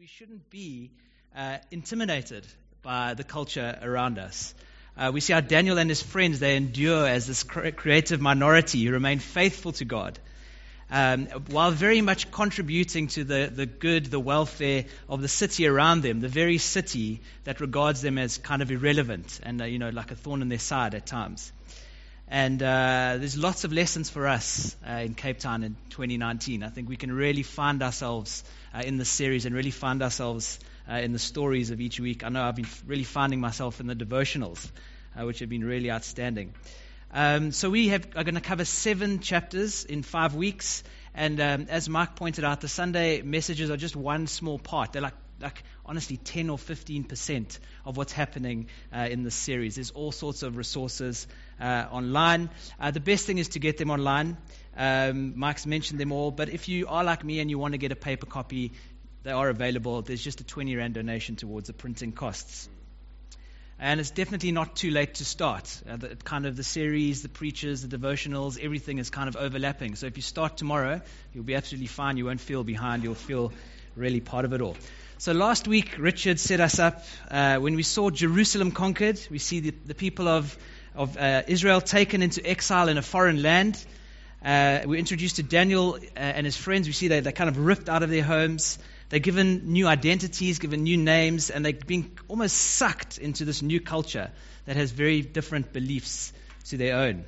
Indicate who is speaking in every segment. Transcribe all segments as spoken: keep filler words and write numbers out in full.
Speaker 1: we shouldn't be uh, intimidated by the culture around us. Uh, we see how Daniel and his friends, they endure as this cre- creative minority who remain faithful to God, um, while very much contributing to the, the good, the welfare of the city around them, the very city that regards them as kind of irrelevant and, uh, you know, like a thorn in their side at times. And uh, there's lots of lessons for us uh, in Cape Town in twenty nineteen. I think we can really find ourselves uh, in this series and really find ourselves uh, in the stories of each week. I know I've been really finding myself in the devotionals, uh, which have been really outstanding. Um, so we have, are going to cover seven chapters in five weeks. And um, as Mark pointed out, the Sunday messages are just one small part. They're like, like honestly, ten or fifteen percent of what's happening uh, in this series. There's all sorts of resources uh, online. Uh, the best thing is to get them online. Um, Mike's mentioned them all, but if you are like me and you want to get a paper copy, they are available. There's just a twenty rand donation towards the printing costs. And it's definitely not too late to start. Uh, the, kind of the series, the preachers, the devotionals, everything is kind of overlapping. So if you start tomorrow, you'll be absolutely fine. You won't feel behind. You'll feel really part of it all. So last week, Richard set us up. Uh, when we saw Jerusalem conquered, we see the, the people of, of uh, Israel taken into exile in a foreign land. Uh, we're introduced to Daniel uh, and his friends. We see that they're kind of ripped out of their homes. They're given new identities, given new names, and they're being almost sucked into this new culture that has very different beliefs to their own.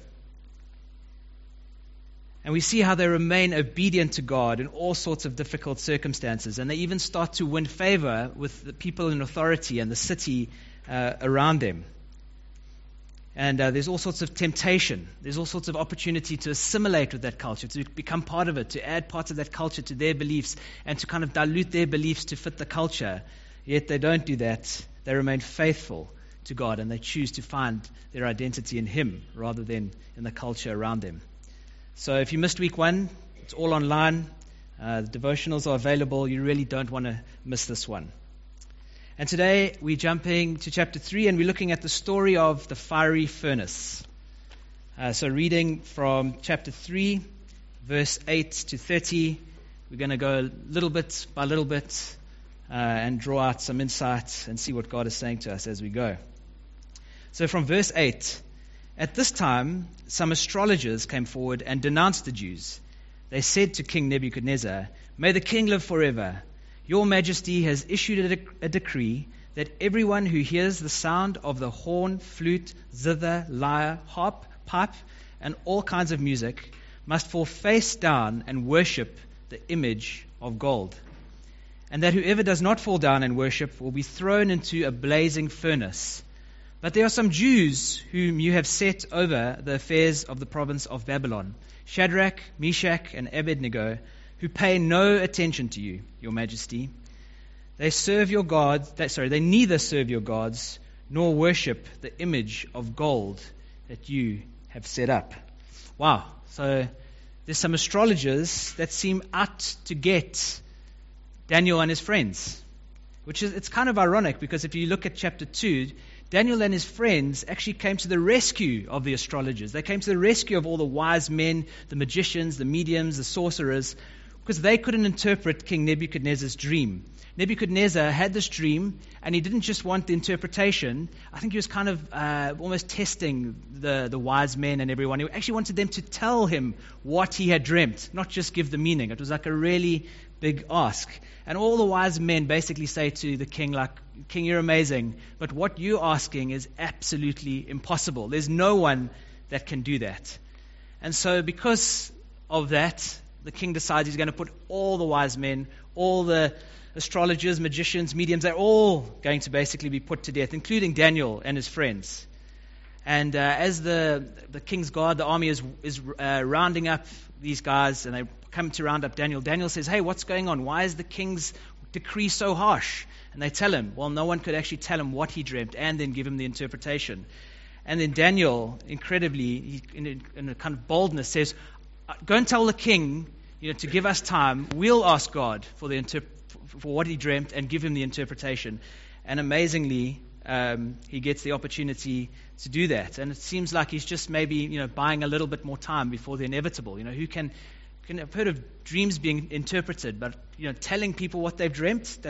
Speaker 1: And we see how they remain obedient to God in all sorts of difficult circumstances. And they even start to win favor with the people in authority and the city uh, around them. And uh, there's all sorts of temptation. There's all sorts of opportunity to assimilate with that culture, to become part of it, to add parts of that culture to their beliefs, and to kind of dilute their beliefs to fit the culture. Yet they don't do that. They remain faithful to God, and they choose to find their identity in Him rather than in the culture around them. So if you missed week one, it's all online. Uh, the devotionals are available. You really don't want to miss this one. And today we're jumping to chapter three, and we're looking at the story of the fiery furnace. Uh, so reading from chapter three, verse eight to thirty, we're going to go little bit by little bit uh, and draw out some insight and see what God is saying to us as we go. So from verse eight, at this time, some astrologers came forward and denounced the Jews. They said to King Nebuchadnezzar, "May the king live forever. Your Majesty has issued a, dec- a decree that everyone who hears the sound of the horn, flute, zither, lyre, harp, pipe, and all kinds of music must fall face down and worship the image of gold. And that whoever does not fall down and worship will be thrown into a blazing furnace. But there are some Jews whom you have set over the affairs of the province of Babylon, Shadrach, Meshach, and Abednego, who pay no attention to you, your Majesty. They serve your gods, they, sorry, they neither serve your gods nor worship the image of gold that you have set up." Wow. So there's some astrologers that seem out to get Daniel and his friends, which is, it's kind of ironic because if you look at chapter two, Daniel and his friends actually came to the rescue of the astrologers. They came to the rescue of all the wise men, the magicians, the mediums, the sorcerers, because they couldn't interpret King Nebuchadnezzar's dream. Nebuchadnezzar had this dream, and he didn't just want the interpretation. I think he was kind of uh, almost testing the, the wise men and everyone. He actually wanted them to tell him what he had dreamt, not just give the meaning. It was like a really big ask. And all the wise men basically say to the king, like, "King, you're amazing, but what you're asking is absolutely impossible. There's no one that can do that." And so because of that, the king decides he's going to put all the wise men, all the astrologers, magicians, mediums, they're all going to basically be put to death, including Daniel and his friends. And uh, as the the king's guard, the army is is uh, rounding up these guys, and they come to round up Daniel. Daniel says, "Hey, what's going on? Why is the king's decree so harsh?" And they tell him. Well, no one could actually tell him what he dreamt and then give him the interpretation. And then Daniel, incredibly, he, in, a, in a kind of boldness, says, "Go and tell the king, you know, to give us time. We'll ask God for the interp- for what he dreamt and give him the interpretation." And amazingly, um, he gets the opportunity to do that. And it seems like he's just maybe, you know, buying a little bit more time before the inevitable. You know, who can can have heard of dreams being interpreted, but you know, telling people what they've dreamt, that's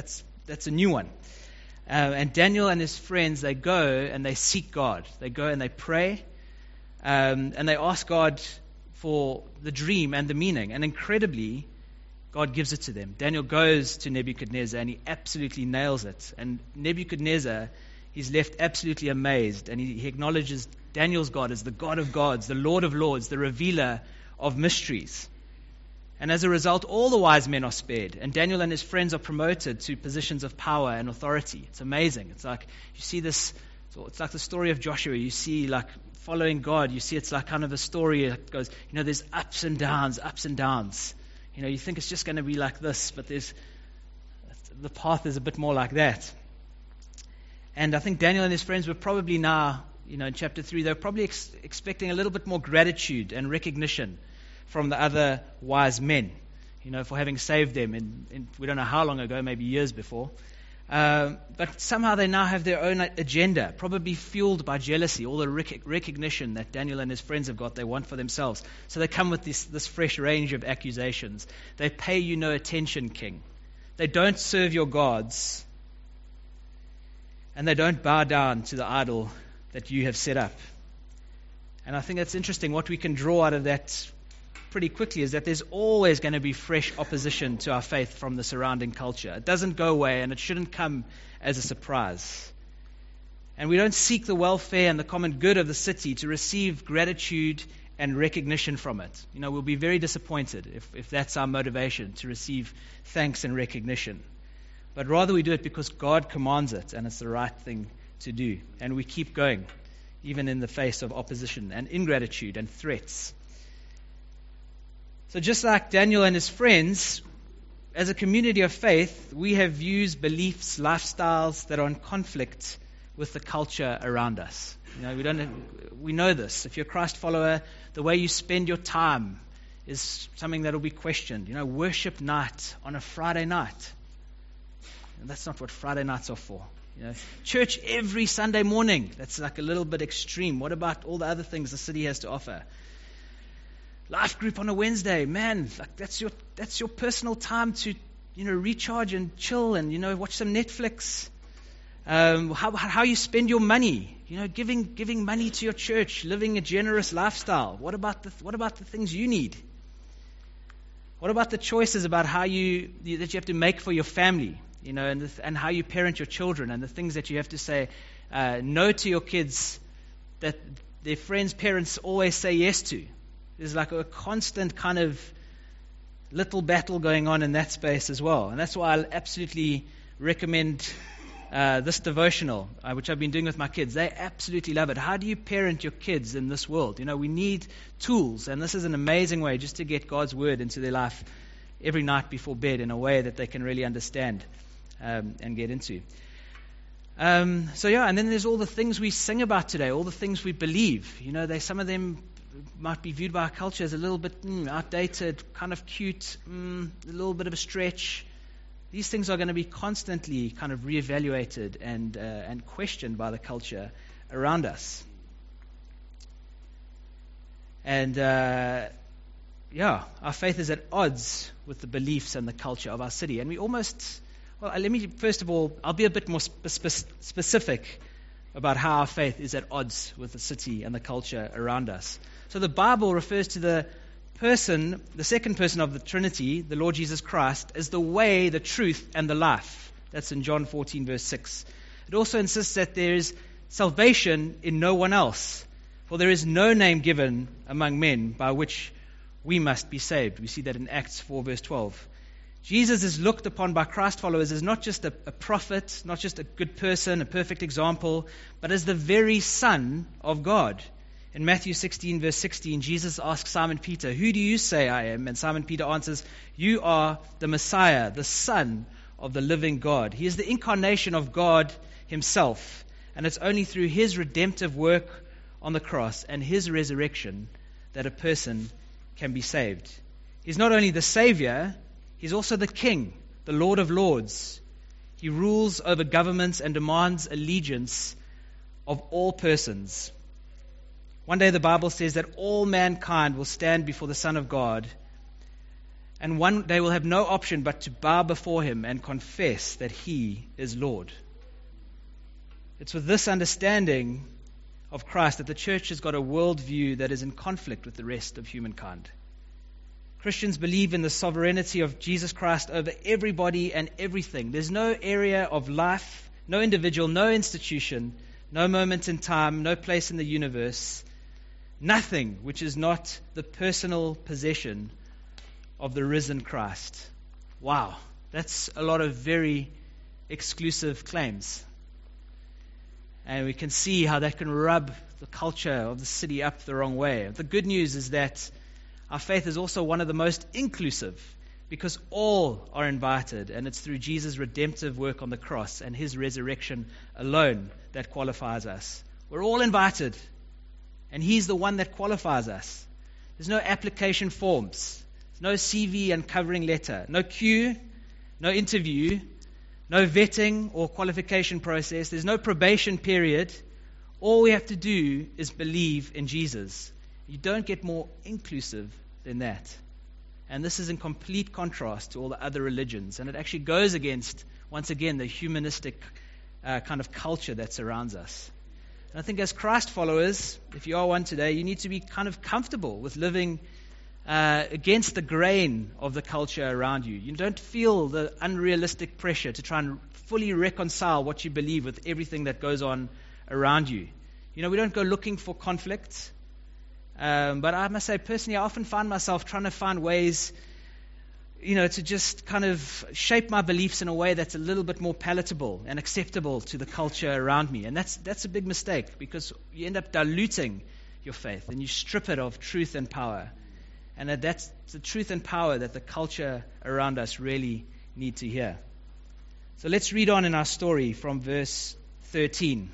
Speaker 1: that's a new one. Uh, and Daniel and his friends, they go and they seek God. They go and they pray, um, and they ask God for the dream and the meaning. And incredibly, God gives it to them. Daniel goes to Nebuchadnezzar and he absolutely nails it. And Nebuchadnezzar, he's left absolutely amazed. And he, he acknowledges Daniel's God as the God of gods, the Lord of lords, the revealer of mysteries. And as a result, all the wise men are spared. And Daniel and his friends are promoted to positions of power and authority. It's amazing. It's like you see this, it's like the story of Joshua. You see like following God. You see it's like kind of a story that goes, you know, there's ups and downs, ups and downs. You know, you think it's just going to be like this, but there's the path is a bit more like that. And I think Daniel and his friends were probably now, you know, in chapter three, they're probably ex- expecting a little bit more gratitude and recognition from the other wise men, you know, for having saved them. In, in we don't know how long ago, maybe years before. Um, but somehow they now have their own agenda, probably fueled by jealousy, all the rec- recognition that Daniel and his friends have got, they want for themselves. So they come with this, this fresh range of accusations. They pay you no attention, king. They don't serve your gods. And they don't bow down to the idol that you have set up. And I think that's interesting. What we can draw out of that pretty quickly is that there's always going to be fresh opposition to our faith from the surrounding culture. It doesn't go away, and it shouldn't come as a surprise. And we don't seek the welfare and the common good of the city to receive gratitude and recognition from it. You know, we'll be very disappointed if, if that's our motivation, to receive thanks and recognition. But rather we do it because God commands it, and it's the right thing to do. And we keep going, even in the face of opposition and ingratitude and threats. So just like Daniel and his friends, as a community of faith, we have views, beliefs, lifestyles that are in conflict with the culture around us. You know, we don't. Have, we know this. If you're a Christ follower, the way you spend your time is something that will be questioned. You know, worship night on a Friday night. And that's not what Friday nights are for. You know, church every Sunday morning. That's like a little bit extreme. What about all the other things the city has to offer? Life group on a Wednesday, man, like that's your that's your personal time to, you know, recharge and chill and, you know, watch some Netflix. Um, how how you spend your money, you know, giving giving money to your church, living a generous lifestyle. What about the what about the things you need? What about the choices about how you that you have to make for your family, you know, and the, and how you parent your children, and the things that you have to say uh, no to your kids that their friends' parents always say yes to. There's like a constant kind of little battle going on in that space as well. And that's why I absolutely recommend uh, this devotional, uh, which I've been doing with my kids. They absolutely love it. How do you parent your kids in this world? You know, we need tools, and this is an amazing way just to get God's word into their life every night before bed in a way that they can really understand um, and get into. Um, so yeah, and then there's all the things we sing about today, all the things we believe. You know, they some of them might be viewed by our culture as a little bit mm, outdated, kind of cute, mm, a little bit of a stretch. These things are going to be constantly kind of reevaluated and uh, and questioned by the culture around us. And uh, yeah, our faith is at odds with the beliefs and the culture of our city. And we almost, well, let me first of all, I'll be a bit more spe- spe- specific about how our faith is at odds with the city and the culture around us. So the Bible refers to the person, the second person of the Trinity, the Lord Jesus Christ, as the way, the truth, and the life. That's in John fourteen, verse six. It also insists that there is salvation in no one else, for there is no name given among men by which we must be saved. We see that in Acts four, verse twelve. Jesus is looked upon by Christ followers as not just a, a prophet, not just a good person, a perfect example, but as the very Son of God. In Matthew sixteen, verse sixteen, Jesus asks Simon Peter, "Who do you say I am?" And Simon Peter answers, "You are the Messiah, the Son of the living God." He is the incarnation of God himself, and it's only through his redemptive work on the cross and his resurrection that a person can be saved. He's not only the Savior, he's also the King, the Lord of Lords. He rules over governments and demands allegiance of all persons. One day the Bible says that all mankind will stand before the Son of God, And one, they will have no option but to bow before him and confess that he is Lord. It's with this understanding of Christ that the church has got a worldview that is in conflict with the rest of humankind. Christians believe in the sovereignty of Jesus Christ over everybody and everything. There's no area of life, no individual, no institution, no moment in time, no place in the universe, nothing which is not the personal possession of the risen Christ. Wow, that's a lot of very exclusive claims. And we can see how that can rub the culture of the city up the wrong way. The good news is that our faith is also one of the most inclusive, because all are invited, and it's through Jesus' redemptive work on the cross and his resurrection alone that qualifies us. We're all invited, and he's the one that qualifies us. There's no application forms, no C V and covering letter, no queue, no interview, no vetting or qualification process. There's no probation period. All we have to do is believe in Jesus. You don't get more inclusive than that. And this is in complete contrast to all the other religions. And it actually goes against, once again, the humanistic uh, kind of culture that surrounds us. And I think as Christ followers, if you are one today, you need to be kind of comfortable with living uh, against the grain of the culture around you. You don't feel the unrealistic pressure to try and fully reconcile what you believe with everything that goes on around you. You know, we don't go looking for conflict. Um, but I must say, personally, I often find myself trying to find ways, you know, to just kind of shape my beliefs in a way that's a little bit more palatable and acceptable to the culture around me. And that's that's a big mistake, because you end up diluting your faith and you strip it of truth and power. And that that's the truth and power that the culture around us really need to hear. So let's read on in our story from verse thirteen.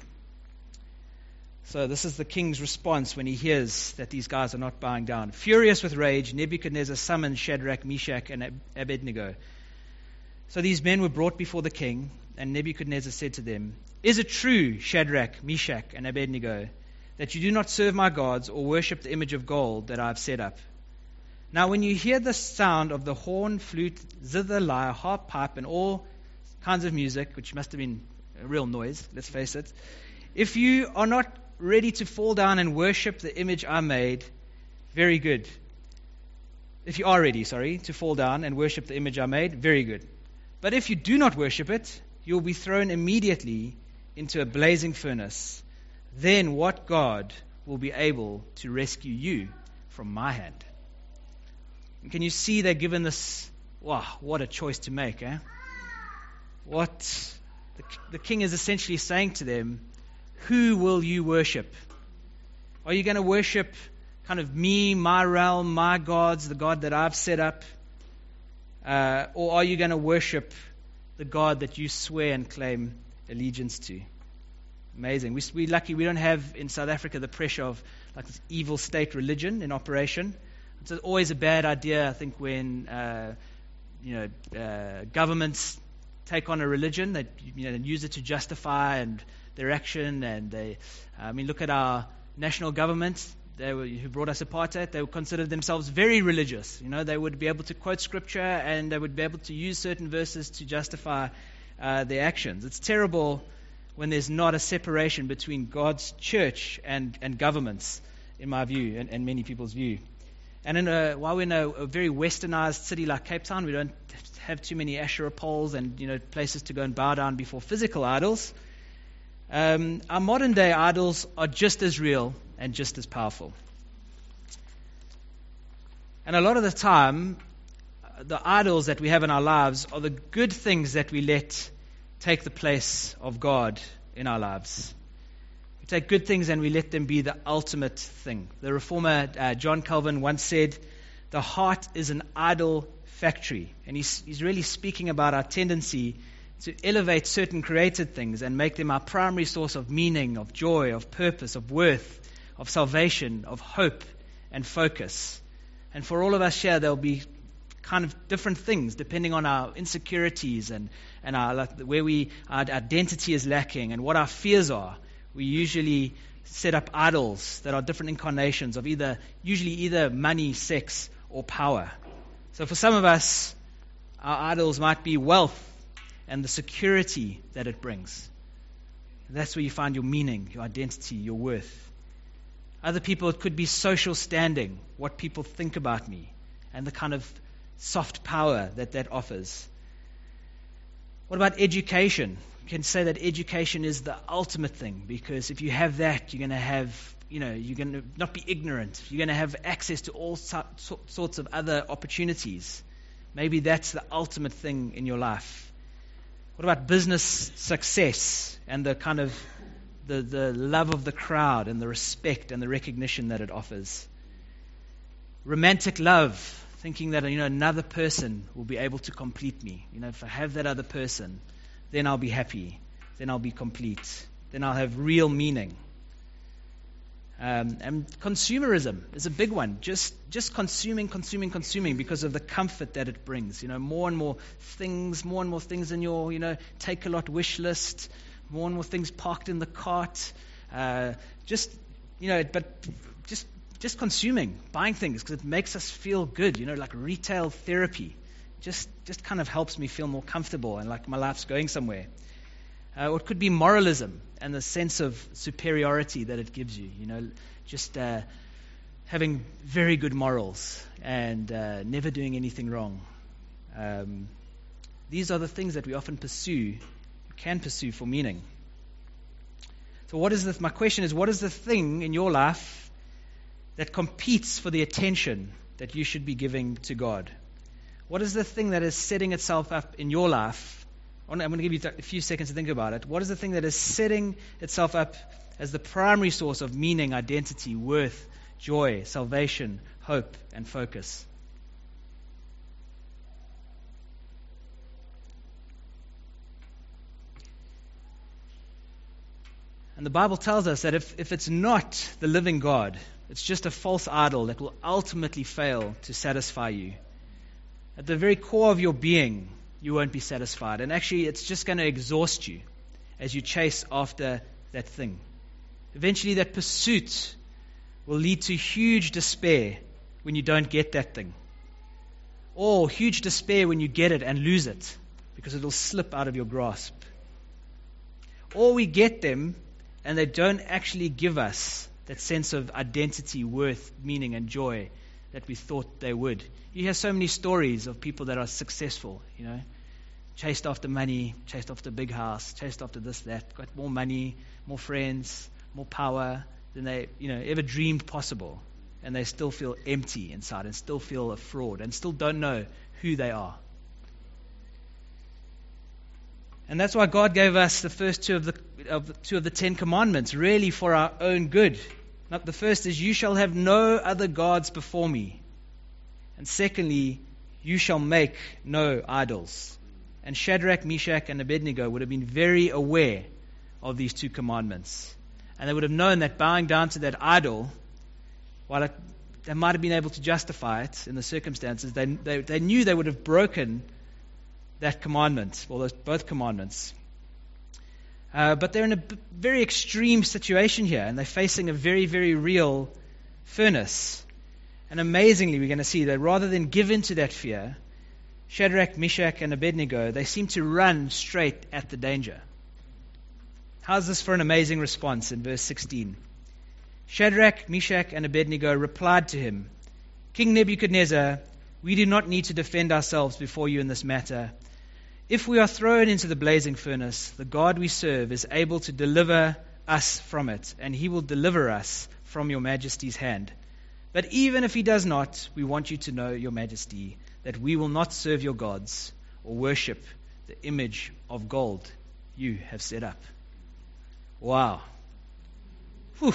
Speaker 1: So this is the king's response when he hears that these guys are not bowing down. Furious with rage, Nebuchadnezzar summoned Shadrach, Meshach, and Abednego. So these men were brought before the king, and Nebuchadnezzar said to them, "Is it true, Shadrach, Meshach, and Abednego, that you do not serve my gods or worship the image of gold that I have set up? Now when you hear the sound of the horn, flute, zither, lyre, harp, pipe, and all kinds of music," which must have been a real noise, let's face it, "if you are not ready to fall down and worship the image I made, very good. If you are ready, sorry, to fall down and worship the image I made, very good. But if you do not worship it, you will be thrown immediately into a blazing furnace. Then what God will be able to rescue you from my hand?" And can you see they're given this, wow, what a choice to make, eh? What the, the king is essentially saying to them, who will you worship? Are you going to worship kind of me, my realm, my gods, the God that I've set up? Uh, or are you going to worship the God that you swear and claim allegiance to? Amazing. We, we're lucky we don't have in South Africa the pressure of like this evil state religion in operation. It's always a bad idea, I think, when uh, you know uh, governments take on a religion that you know use it to justify and their action. And they, I mean, look at our national government. They were, who brought us apartheid. They would consider themselves very religious. You know, they would be able to quote scripture and they would be able to use certain verses to justify uh, their actions. It's terrible when there's not a separation between God's church and, and governments, in my view, and, and many people's view. And in a, while we're in a, a very westernized city like Cape Town, we don't have too many Asherah poles and you know places to go and bow down before physical idols. Um, our modern day idols are just as real and just as powerful. And a lot of the time, the idols that we have in our lives are the good things that we let take the place of God in our lives. We take good things and we let them be the ultimate thing. The reformer uh, John Calvin once said, "The heart is an idol factory." And he's, he's really speaking about our tendency to elevate certain created things and make them our primary source of meaning, of joy, of purpose, of worth, of salvation, of hope and focus. And for all of us here, there'll be kind of different things depending on our insecurities and, and our, like, where we our identity is lacking and what our fears are. We usually set up idols that are different incarnations of either, usually either money, sex, or power. So for some of us, our idols might be wealth and the security that it brings. That's where you find your meaning, your identity, your worth. Other people, it could be social standing, what people think about me, and the kind of soft power that that offers. What about education? You can say that education is the ultimate thing, because if you have that, you're going to have, you know, you're going to not be ignorant. You're going to have access to all so, so, sorts of other opportunities. Maybe that's the ultimate thing in your life. What about business success and the kind of the, the love of the crowd and the respect and the recognition that it offers? Romantic love, thinking that, you know, another person will be able to complete me. You know, if I have that other person, then I'll be happy. Then I'll be complete. Then I'll have real meaning. Um, and consumerism is a big one. Just just consuming, consuming, consuming because of the comfort that it brings. You know, more and more things, more and more things in your, you know, take a lot wish list. More and more things parked in the cart. Uh, just, you know, but just just consuming, buying things because it makes us feel good. You know, like retail therapy. Just just kind of helps me feel more comfortable and like my life's going somewhere. Uh, or it could be moralism and the sense of superiority that it gives you. You know, just uh, having very good morals and uh, never doing anything wrong. Um, these are the things that we often pursue, can pursue for meaning. So, what is the? My question is, what is the thing in your life that competes for the attention that you should be giving to God? What is the thing that is setting itself up in your life? I'm going to give you a few seconds to think about it. What is the thing that is setting itself up as the primary source of meaning, identity, worth, joy, salvation, hope, and focus? And the Bible tells us that if, if it's not the living God, it's just a false idol that will ultimately fail to satisfy you. At the very core of your being, you won't be satisfied. And actually, it's just going to exhaust you as you chase after that thing. Eventually, that pursuit will lead to huge despair when you don't get that thing. Or huge despair when you get it and lose it, because it'll slip out of your grasp. Or we get them, and they don't actually give us that sense of identity, worth, meaning, and joy that we thought they would. You hear so many stories of people that are successful, you know, chased after money, chased after a big house, chased after this, that, got more money, more friends, more power than they, you know, ever dreamed possible. And they still feel empty inside and still feel a fraud and still don't know who they are. And that's why God gave us the first two of the, of the two of the Ten Commandments, really for our own good. Not the first is, you shall have no other gods before me. And secondly, you shall make no idols. And Shadrach, Meshach, and Abednego would have been very aware of these two commandments. And they would have known that bowing down to that idol, while it, they might have been able to justify it in the circumstances, they, they, they knew they would have broken that commandment, or those, both commandments. Uh, but they're in a b- very extreme situation here, and they're facing a very, very real furnace. And amazingly, we're going to see that rather than give in to that fear, Shadrach, Meshach, and Abednego, they seem to run straight at the danger. How's this for an amazing response in verse sixteen? Shadrach, Meshach, and Abednego replied to him, King Nebuchadnezzar, we do not need to defend ourselves before you in this matter. If we are thrown into the blazing furnace, the God we serve is able to deliver us from it, and he will deliver us from your majesty's hand. But even if he does not, we want you to know, your majesty, that we will not serve your gods or worship the image of gold you have set up. Wow. Whew.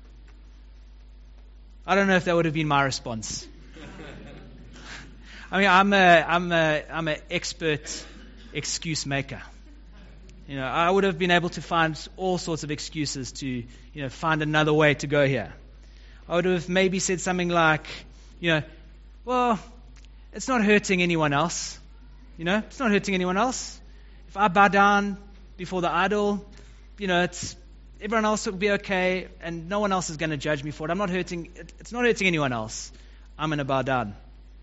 Speaker 1: I don't know if that would have been my response. I mean, I'm a, I'm a, I'm an expert excuse maker. You know, I would have been able to find all sorts of excuses to, you know, find another way to go here. I would have maybe said something like, you know, well, it's not hurting anyone else. You know, it's not hurting anyone else. If I bow down before the idol, you know, it's everyone else will be okay, and no one else is going to judge me for it. I'm not hurting. It's not hurting anyone else. I'm going to bow down.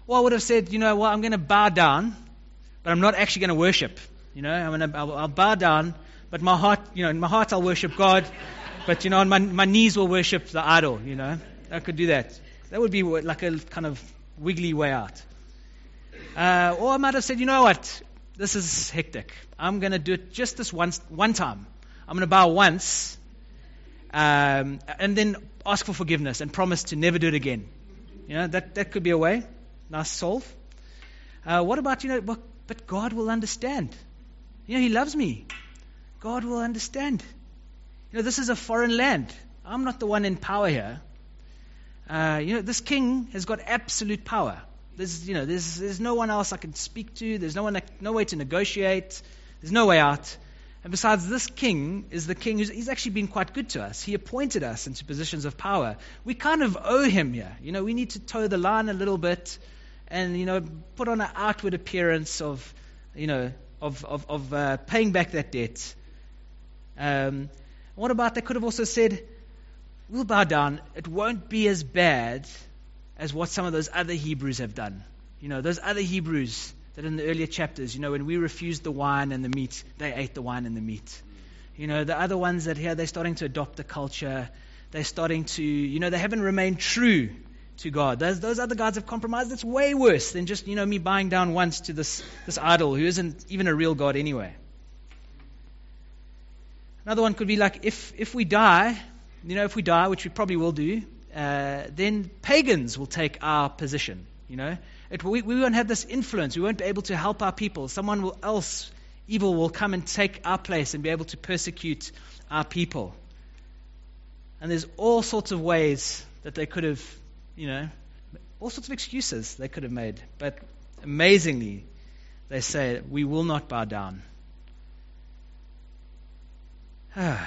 Speaker 1: Or I would have said, you know, well, I'm going to bow down, but I'm not actually going to worship. You know, I'm going to, I'll, I'll bow down, but my heart, you know, in my heart I'll worship God, but, you know, on my, my knees will worship the idol, you know. I could do that. That would be like a kind of wiggly way out. Uh, or I might have said, you know what, this is hectic. I'm going to do it just this once, one time. I'm going to bow once, um, and then ask for forgiveness and promise to never do it again. You know, that, that could be a way. Nice solve. Uh, what about, you know, but, but God will understand. You know, He loves me. God will understand. You know, this is a foreign land. I'm not the one in power here. Uh, you know, this king has got absolute power. There's, you know, there's there's no one else I can speak to. There's no one, no way to negotiate. There's no way out. And besides, this king is the king who's he's actually been quite good to us. He appointed us into positions of power. We kind of owe him here. You know, we need to toe the line a little bit, and you know, put on an outward appearance of, you know, of of, of uh, paying back that debt. Um, what about they could have also said, we'll bow down. It won't be as bad as what some of those other Hebrews have done. You know, those other Hebrews that in the earlier chapters, you know, when we refused the wine and the meat, they ate the wine and the meat. You know, the other ones that here, they're starting to adopt the culture. They're starting to, you know, they haven't remained true to God. Those, those other gods have compromised. It's way worse than just, you know, me bowing down once to this, this idol who isn't even a real God anyway. Another one could be like, if if we die, you know, if we die, which we probably will do, uh, then pagans will take our position, you know. It, we, we won't have this influence. We won't be able to help our people. Someone will, else, evil, will come and take our place and be able to persecute our people. And there's all sorts of ways that they could have, you know, all sorts of excuses they could have made. But amazingly, they say, we will not bow down. And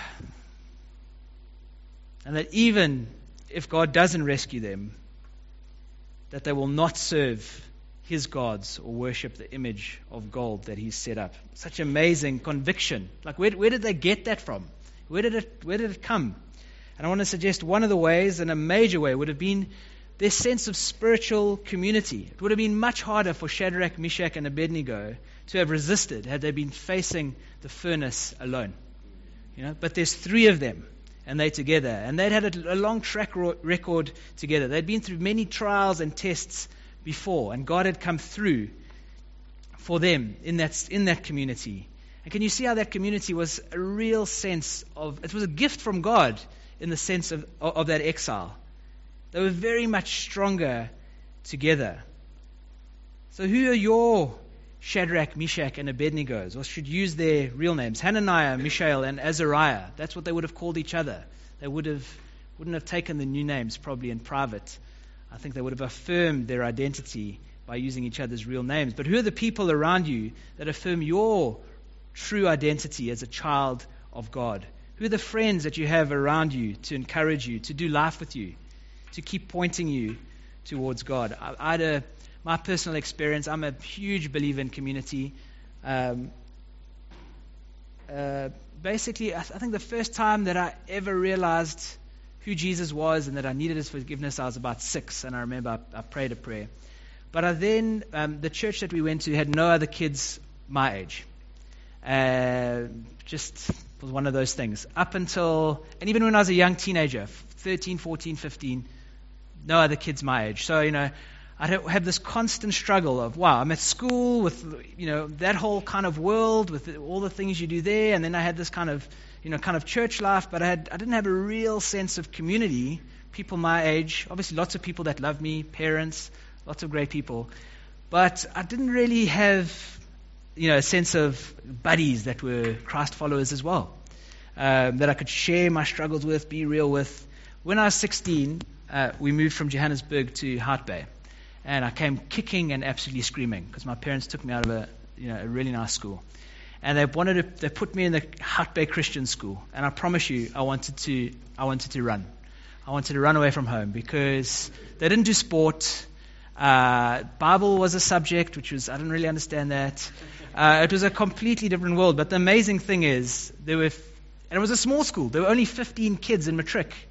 Speaker 1: that even if God doesn't rescue them, that they will not serve his gods or worship the image of gold that he's set up. Such amazing conviction. Like, where, where did they get that from? Where did it, where did it come? And I want to suggest one of the ways, and a major way, would have been their sense of spiritual community. It would have been much harder for Shadrach, Meshach, and Abednego to have resisted had they been facing the furnace alone. You know, but there's three of them, and they're together. And they'd had a, a long track ro- record together. They'd been through many trials and tests before, and God had come through for them in that in that community. And can you see how that community was a real sense of, it was a gift from God in the sense of, of, of that exile. They were very much stronger together. So who are your Shadrach, Meshach, and Abednego's, or should use their real names? Hananiah, Mishael, and Azariah. That's what they would have called each other. They would have, wouldn't have taken the new names probably in private. I think they would have affirmed their identity by using each other's real names. But who are the people around you that affirm your true identity as a child of God? Who are the friends that you have around you to encourage you, to do life with you, to keep pointing you towards God? I, I had a My personal experience, I'm a huge believer in community. Um, uh, basically, I, th- I think the first time that I ever realized who Jesus was and that I needed his forgiveness, I was about six, and I remember I, I prayed a prayer. But I then, um, the church that we went to had no other kids my age. Uh, just was one of those things. Up until, and even when I was a young teenager, thirteen, fourteen, fifteen, no other kids my age. So, you know, I have this constant struggle of, wow, I'm at school with, you know, that whole kind of world with all the things you do there, and then I had this kind of, you know, kind of church life, but I had, I didn't have a real sense of community, people my age, obviously lots of people that love me, parents, lots of great people, but I didn't really have, you know, a sense of buddies that were Christ followers as well, um, that I could share my struggles with, be real with. When I was sixteen, uh, we moved from Johannesburg to Hout Bay. And I came kicking and absolutely screaming because my parents took me out of a, you know, a really nice school, and they wanted to. They put me in the Hout Bay Christian school, and I promise you, I wanted to. I wanted to run. I wanted to run away from home because they didn't do sport. Uh, Bible was a subject, which was I didn't really understand that. Uh, it was a completely different world. But the amazing thing is, there were, and it was a small school. There were only fifteen kids in matric.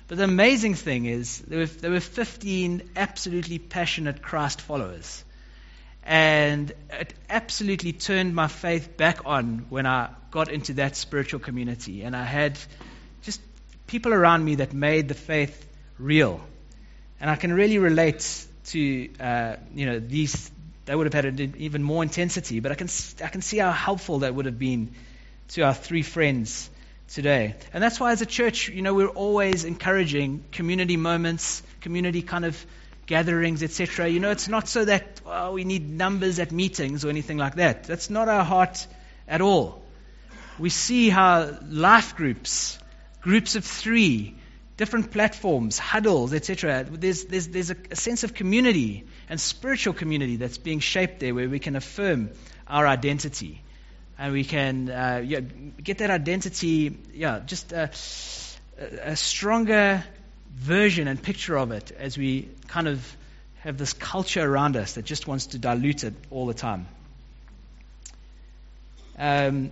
Speaker 1: But the amazing thing is, there were, there were fifteen absolutely passionate Christ followers. And it absolutely turned my faith back on when I got into that spiritual community. And I had just people around me that made the faith real. And I can really relate to, uh, you know, these, they would have had an even more intensity. But I can, I can see how helpful that would have been to our three friends today. And that's why as a church, you know, we're always encouraging community moments, community kind of gatherings, et cetera. You know, it's not so that oh, we need numbers at meetings or anything like that. That's not our heart at all. We see how life groups, groups of three, different platforms, huddles, et cetera. There's there's there's a, a sense of community and spiritual community that's being shaped there, where we can affirm our identity. And we can uh, yeah, get that identity, yeah, just a, a stronger version and picture of it as we kind of have this culture around us that just wants to dilute it all the time. Um,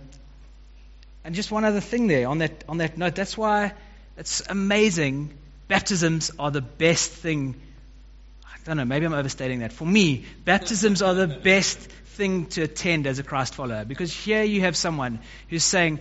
Speaker 1: and just one other thing there on that on that note, that's why it's amazing. Baptisms are the best thing. I don't know, maybe I'm overstating that. For me, baptisms are the best thing to attend as a Christ follower, because here you have someone who's saying,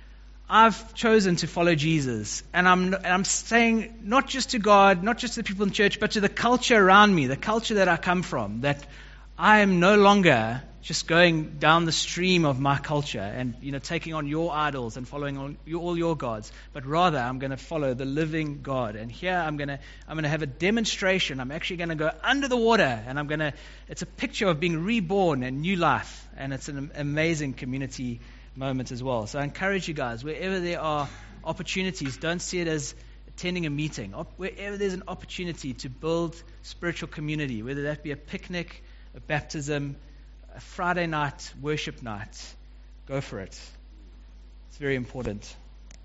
Speaker 1: I've chosen to follow Jesus, and I'm and I'm saying not just to God, not just to the people in church, but to the culture around me, the culture that I come from, that I am no longer just going down the stream of my culture and, you know, taking on your idols and following on your, all your gods, but rather I'm going to follow the living God. And here I'm going to I'm going to have a demonstration. I'm actually going to go under the water, and I'm going to. It's a picture of being reborn and new life, and it's an amazing community moment as well. So I encourage you guys, wherever there are opportunities, don't see it as attending a meeting. Wherever there's an opportunity to build spiritual community, whether that be a picnic, a baptism, a Friday night worship night, go for it. It's very important.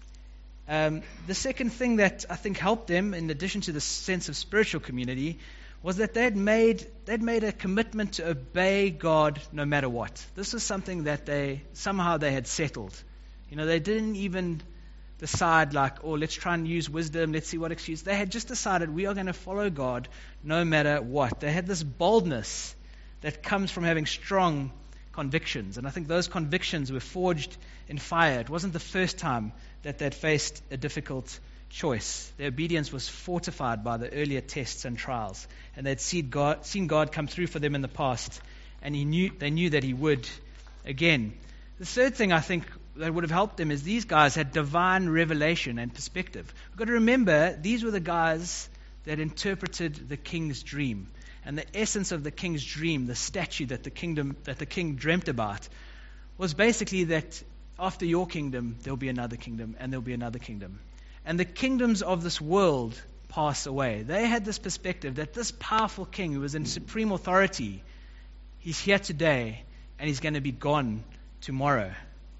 Speaker 1: Um, the second thing that I think helped them, in addition to the sense of spiritual community, was that they'd made they'd made a commitment to obey God no matter what. This was something that they somehow they had settled. You know, they didn't even decide like, oh, let's try and use wisdom, let's see what excuse. They had just decided we are going to follow God no matter what. They had this boldness that comes from having strong convictions. And I think those convictions were forged in fire. It wasn't the first time that they'd faced a difficult choice. Their obedience was fortified by the earlier tests and trials. And they'd seen God, seen God come through for them in the past. And he knew they knew that he would again. The third thing I think that would have helped them is these guys had divine revelation and perspective. We've got to remember, these were the guys that interpreted the king's dream. And the essence of the king's dream, the statue that the kingdom that the king dreamt about, was basically that after your kingdom, there'll be another kingdom, and there'll be another kingdom. And the kingdoms of this world pass away. They had this perspective that this powerful king who was in supreme authority, he's here today, and he's going to be gone tomorrow.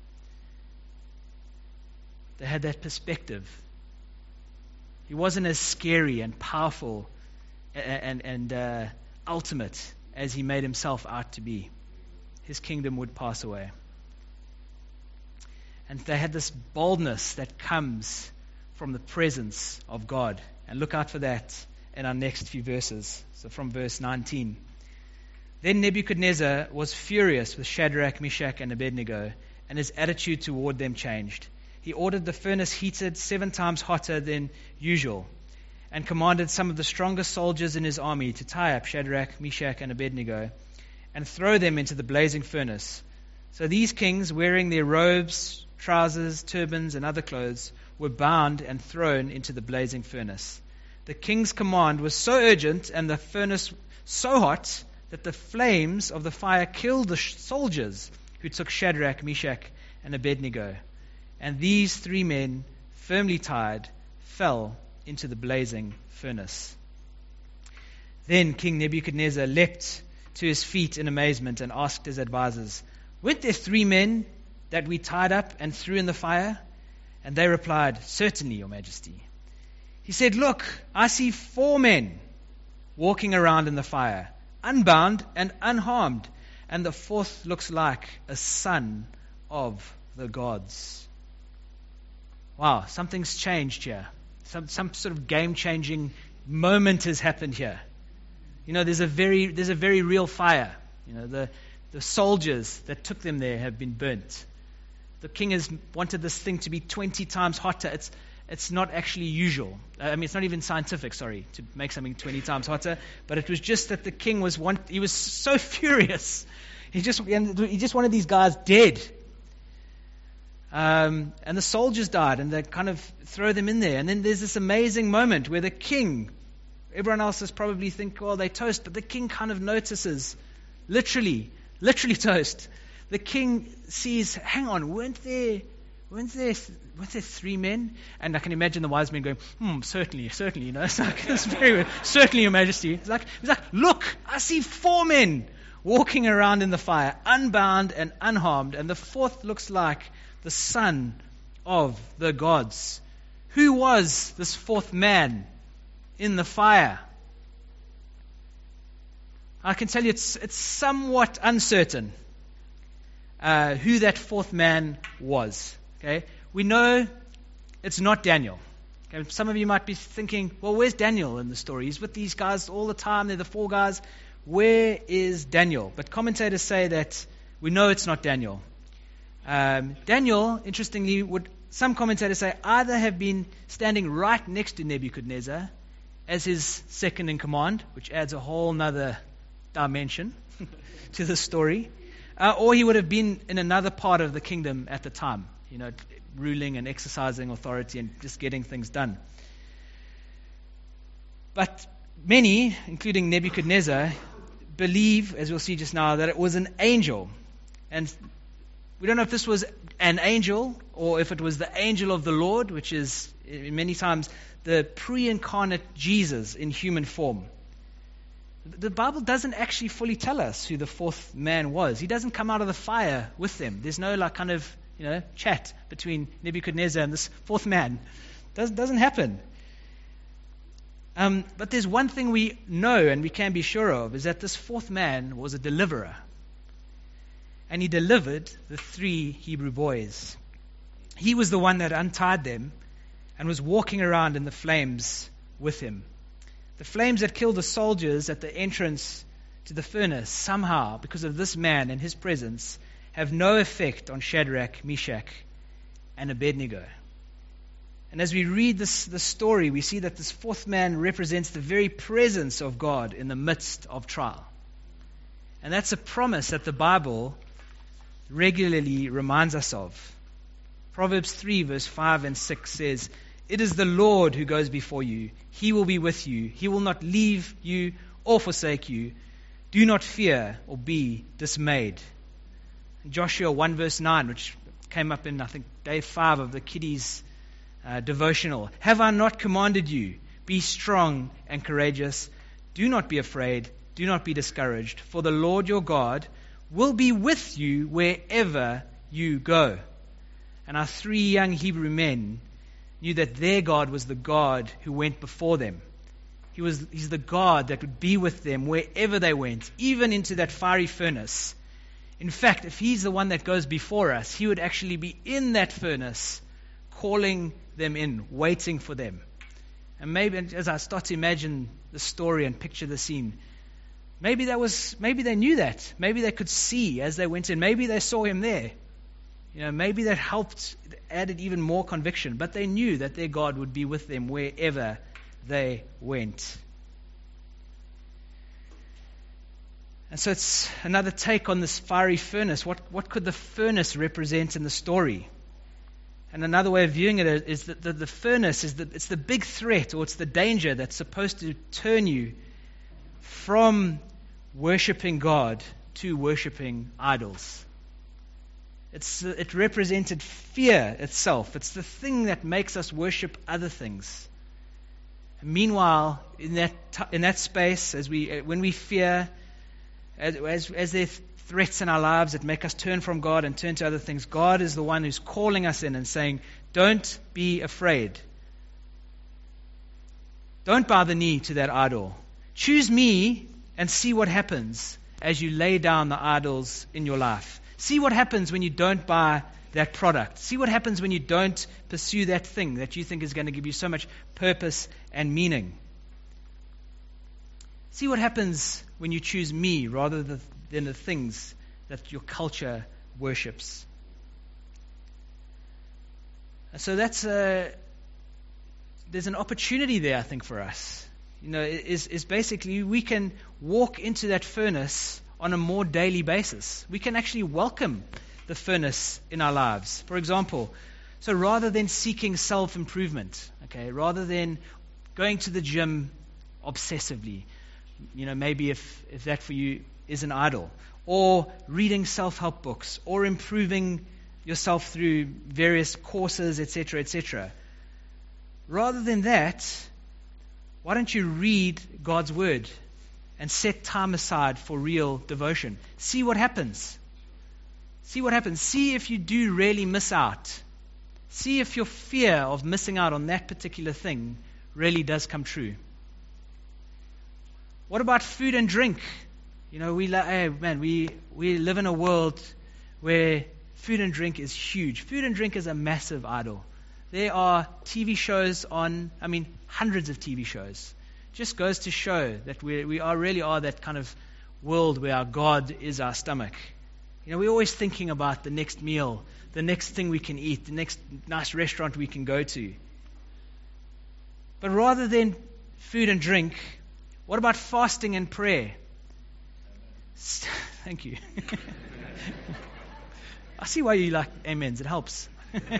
Speaker 1: They had that perspective. He wasn't as scary and powerful and, and uh, ultimate as he made himself out to be. His kingdom would pass away. And they had this boldness that comes from the presence of God. And look out for that in our next few verses. So from verse nineteen. Then Nebuchadnezzar was furious with Shadrach, Meshach, and Abednego, and his attitude toward them changed. He ordered the furnace heated seven times hotter than usual, and commanded some of the strongest soldiers in his army to tie up Shadrach, Meshach, and Abednego, and throw them into the blazing furnace. So these kings, wearing their robes, trousers, turbans, and other clothes, were bound and thrown into the blazing furnace. The king's command was so urgent, and the furnace so hot, that the flames of the fire killed the soldiers who took Shadrach, Meshach, and Abednego. And these three men, firmly tied, fell into the blazing furnace. Then King Nebuchadnezzar leapt to his feet in amazement and asked his advisors, "Weren't there three men that we tied up and threw in the fire?" And they replied, "Certainly, Your Majesty." He said, "Look, I see four men walking around in the fire, unbound and unharmed, and the fourth looks like a son of the gods." Wow, something's changed here. some, some sort of game-changing moment has happened here. You know, there's a very, there's a very real fire. You know, the, the soldiers that took them there have been burnt. The king has wanted this thing to be twenty times hotter. It's, it's not actually usual. I mean, it's not even scientific, sorry, to make something twenty times hotter. But it was just that the king was one, he was so furious. He just, he just wanted these guys dead. Um, and the soldiers died, and they kind of throw them in there. And then there's this amazing moment where the king, everyone else is probably think, oh, they toast, but the king kind of notices, literally, literally toast. The king sees, hang on, weren't there, weren't there, weren't there three men? And I can imagine the wise men going, hmm, certainly, certainly, you know, it's like, it's very weird. Certainly, Your Majesty. It's like, it's like, look, I see four men walking around in the fire, unbound and unharmed, and the fourth looks like the son of the gods. Who was this fourth man in the fire? I can tell you it's, it's somewhat uncertain uh, who that fourth man was. Okay, we know it's not Daniel. Okay? Some of you might be thinking, well, where's Daniel in the story? He's with these guys all the time. They're the four guys. Where is Daniel? But commentators say that we know it's not Daniel. Um, Daniel, interestingly, would some commentators say either have been standing right next to Nebuchadnezzar as his second in command, which adds a whole nother dimension to the story, uh, or he would have been in another part of the kingdom at the time, you know, ruling and exercising authority and just getting things done. But many, including Nebuchadnezzar, believe, as we'll see just now, that it was an angel. And we don't know if this was an angel or if it was the angel of the Lord, which is many times the pre-incarnate Jesus in human form. The Bible doesn't actually fully tell us who the fourth man was. He doesn't come out of the fire with them. There's no like kind of, you know, chat between Nebuchadnezzar and this fourth man. Doesn't doesn't happen. Um, but there's one thing we know and we can be sure of, is that this fourth man was a deliverer. And he delivered the three Hebrew boys. He was the one that untied them and was walking around in the flames with him. The flames that killed the soldiers at the entrance to the furnace, somehow, because of this man and his presence, have no effect on Shadrach, Meshach, and Abednego. And as we read this, this story, we see that this fourth man represents the very presence of God in the midst of trial. And that's a promise that the Bible regularly reminds us of. Proverbs three, verse five and six says, "It is the Lord who goes before you. He will be with you. He will not leave you or forsake you. Do not fear or be dismayed." And Joshua one, verse nine, which came up in, I think, day five of the kiddies' uh, devotional. "Have I not commanded you? Be strong and courageous. Do not be afraid. Do not be discouraged. For the Lord your God will be with you wherever you go." And our three young Hebrew men knew that their God was the God who went before them. He was, he's the God that would be with them wherever they went, even into that fiery furnace. In fact, if he's the one that goes before us, he would actually be in that furnace, calling them in, waiting for them. And maybe as I start to imagine the story and picture the scene, maybe that was, maybe they knew that. Maybe they could see as they went in. Maybe they saw him there. You know, maybe that helped, added even more conviction. But they knew that their God would be with them wherever they went. And so it's another take on this fiery furnace. What what could the furnace represent in the story? And another way of viewing it is that the, the furnace is the, it's the big threat, or it's the danger that's supposed to turn you from worshiping God to worshiping idols. It's, it represented fear itself. It's the thing that makes us worship other things. And meanwhile, in that in that space, as we when we fear, as as, as there are threats in our lives that make us turn from God and turn to other things, God is the one who's calling us in and saying, "Don't be afraid. Don't bow the knee to that idol. Choose me and see what happens as you lay down the idols in your life. See what happens when you don't bow that product. See what happens when you don't pursue that thing that you think is going to give you so much purpose and meaning. See what happens when you choose me rather than the things that your culture worships. So that's a, there's an opportunity there, I think, for us. You know, is is basically we can walk into that furnace on a more daily basis. We can actually welcome the furnace in our lives. For example, so rather than seeking self-improvement, okay, rather than going to the gym obsessively, you know, maybe if, if that for you is an idol, or reading self-help books, or improving yourself through various courses, et cetera, et cetera. Rather than that, why don't you read God's Word and set time aside for real devotion? See what happens. See what happens. See if you do really miss out. See if your fear of missing out on that particular thing really does come true. What about food and drink? You know, we hey, man, we we live in a world where food and drink is huge. Food and drink is a massive idol. There are T V shows on, I mean, hundreds of T V shows. Just goes to show that we we are really are that kind of world where our God is our stomach. You know, we're always thinking about the next meal, the next thing we can eat, the next nice restaurant we can go to. But rather than food and drink, what about fasting and prayer? Thank you. I see why you like amens. It helps.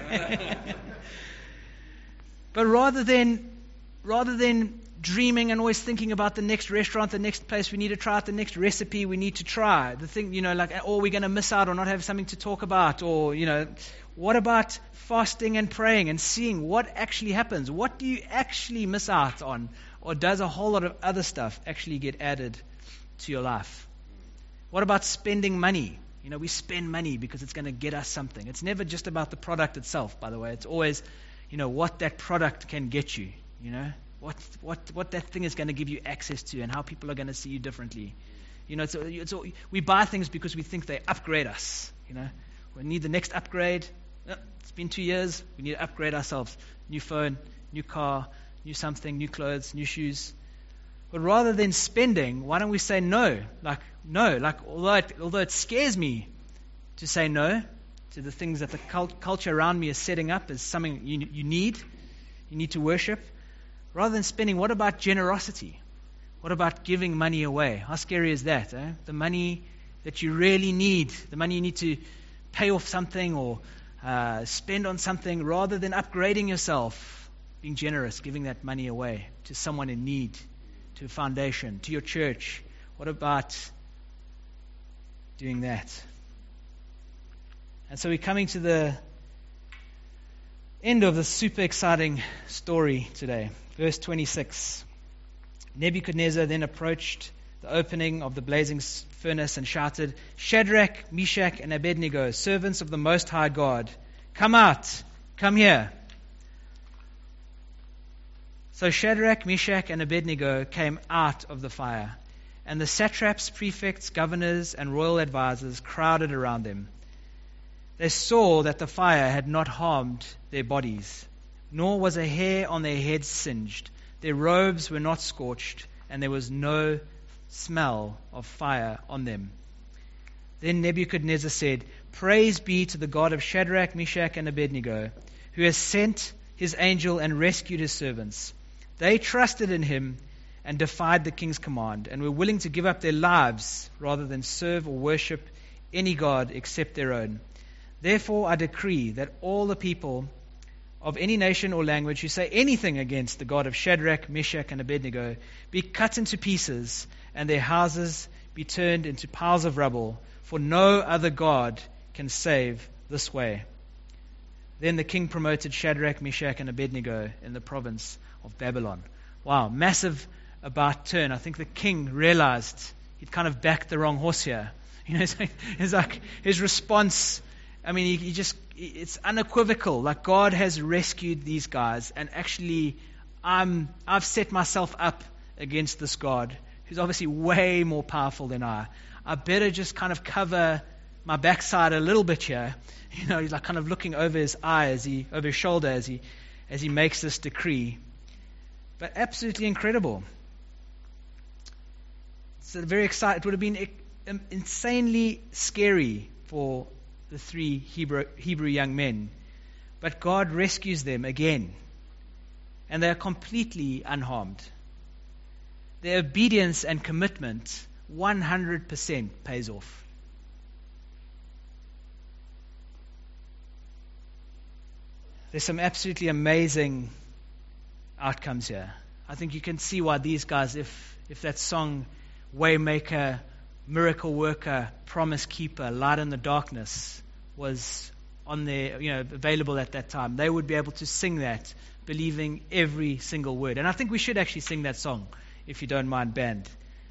Speaker 1: But rather than rather than dreaming and always thinking about the next restaurant, the next place we need to try out, the next recipe we need to try, the thing, you know, like, or we're going to miss out or not have something to talk about, or, you know, what about fasting and praying and seeing what actually happens? What do you actually miss out on? Or does a whole lot of other stuff actually get added to your life? What about spending money? You know, we spend money because it's going to get us something. It's never just about the product itself, by the way. It's always, you know, what that product can get you, you know, what what what that thing is going to give you access to and how people are going to see you differently. You know, it's, it's we buy things because we think they upgrade us, you know. We need the next upgrade. Oh, it's been two years. We need to upgrade ourselves. New phone, new car, new something, new clothes, new shoes. But rather than spending, why don't we say no? Like, no. Like, although it, although it scares me to say no to the things that the cult, culture around me is setting up as something you, you need, you need to worship. Rather than spending, what about generosity? What about giving money away? How scary is that? Eh? The money that you really need, the money you need to pay off something or uh, spend on something, rather than upgrading yourself, being generous, giving that money away to someone in need, to a foundation, to your church. What about doing that? And so we're coming to the end of this super exciting story today. Verse twenty-six. Nebuchadnezzar then approached the opening of the blazing furnace and shouted, "Shadrach, Meshach, and Abednego, servants of the Most High God, come out, come here." So Shadrach, Meshach, and Abednego came out of the fire, and the satraps, prefects, governors, and royal advisors crowded around them. They saw that the fire had not harmed their bodies, nor was a hair on their heads singed. Their robes were not scorched, and there was no smell of fire on them. Then Nebuchadnezzar said, "Praise be to the God of Shadrach, Meshach, and Abednego, who has sent his angel and rescued his servants. They trusted in him and defied the king's command, and were willing to give up their lives rather than serve or worship any god except their own. Therefore I decree that all the people of any nation or language who say anything against the God of Shadrach, Meshach, and Abednego be cut into pieces, and their houses be turned into piles of rubble, for no other God can save this way." Then the king promoted Shadrach, Meshach, and Abednego in the province of Babylon. Wow, massive about turn. I think the king realized he'd kind of backed the wrong horse here. You know, it's like his response, I mean, he, he just, it's unequivocal. Like, God has rescued these guys, and actually, I'm, I've set myself up against this God, who's obviously way more powerful than I. I better just kind of cover my backside a little bit here. You know, he's like kind of looking over his eye as he, over his shoulder as he, as he makes this decree. But absolutely incredible. It's a very exciting. It would have been insanely scary for the three Hebrew, Hebrew young men. But God rescues them again. And they are completely unharmed. Their obedience and commitment one hundred percent pays off. There's some absolutely amazing outcomes here. I think you can see why these guys, if if that song, Waymaker, Miracle Worker, Promise Keeper, Light in the Darkness, was on their, you know, available at that time, they would be able to sing that, believing every single word. And I think we should actually sing that song, if you don't mind, band.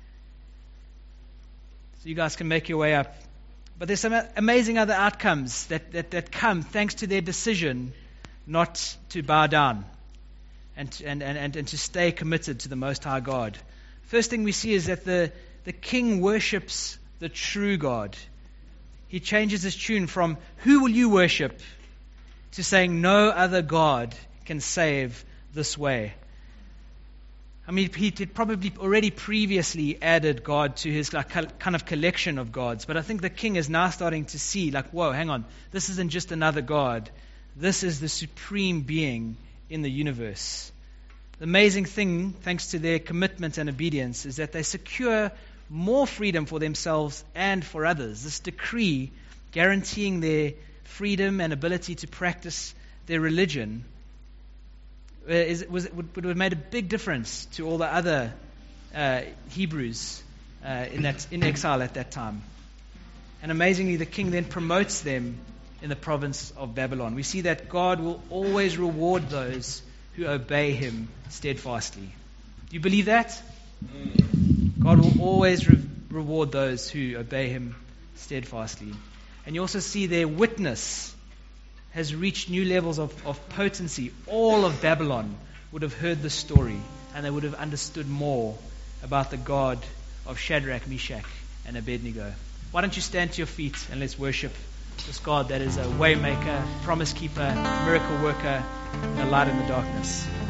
Speaker 1: So you guys can make your way up. But there's some amazing other outcomes that, that, that come thanks to their decision not to bow down and, and, and, and to stay committed to the Most High God. First thing we see is that the, the king worships the true God. He changes his tune from, who will you worship, to saying, no other God can save this way. I mean, he had probably already previously added God to his like, kind of collection of gods, but I think the king is now starting to see, like, whoa, hang on, this isn't just another God. This is the supreme being in the universe. The amazing thing, thanks to their commitment and obedience, is that they secure more freedom for themselves and for others. This decree guaranteeing their freedom and ability to practice their religion is, was, would, would have made a big difference to all the other uh, Hebrews uh, in, that, in exile at that time. And amazingly, the king then promotes them in the province of Babylon. We see that God will always reward those who obey him steadfastly. Do you believe that? God will always re- reward those who obey him steadfastly. And you also see their witness has reached new levels of, of potency. All of Babylon would have heard the story, and they would have understood more about the God of Shadrach, Meshach, and Abednego. Why don't you stand to your feet and let's worship this God that is a waymaker, promise keeper, miracle worker, and a light in the darkness.